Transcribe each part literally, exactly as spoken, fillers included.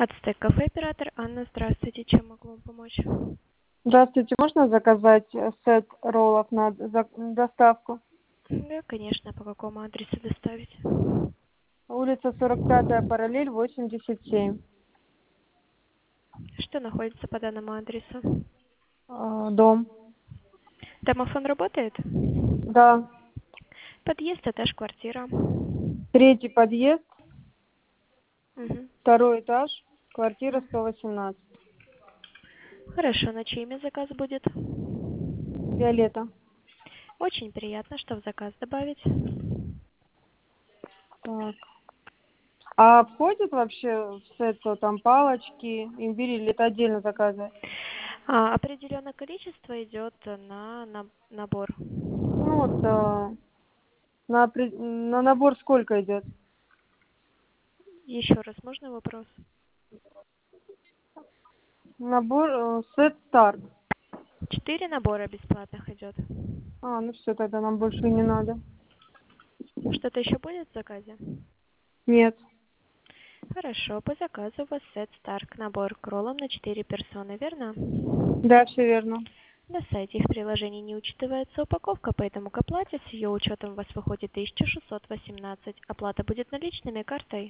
Ацтек кафе, оператор Анна. Здравствуйте. Чем могу вам помочь? Здравствуйте, можно заказать э, сет роллов на за- доставку? Да, конечно. По какому адресу доставить? Улица сорок пятая, параллель, восемьдесят семь. Что находится по данному адресу? Э, Дом. Домофон работает? Да. Подъезд, этаж, квартира. Третий подъезд, Мгм. второй этаж, квартира сто восемнадцать. Хорошо. На чье имя заказ будет? Виолетта. Очень приятно. Что в заказ добавить? Так. А входит вообще в сет то там палочки, имбирь или это отдельно заказывать? А, определенное количество идет на, на набор. Ну вот э, на, опре- на набор сколько идет? Еще раз, можно вопрос? Набор э, сет старт. Четыре набора бесплатных идет. А, ну все, тогда нам больше и не надо. Что-то еще будет в заказе? Нет. Хорошо, по заказу у вас сет Старк набор к роллам на четыре персоны, верно? Да, все верно. На сайте их приложений не учитывается упаковка, поэтому к оплате с ее учетом у вас выходит тысяча шестьсот восемнадцать. Оплата будет наличными, картой.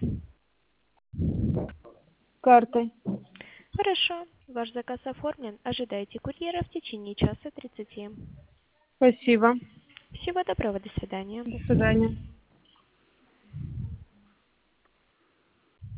Картой. Хорошо, ваш заказ оформлен. Ожидайте курьера в течение часа тридцати. Спасибо. Всего доброго, до свидания. До свидания.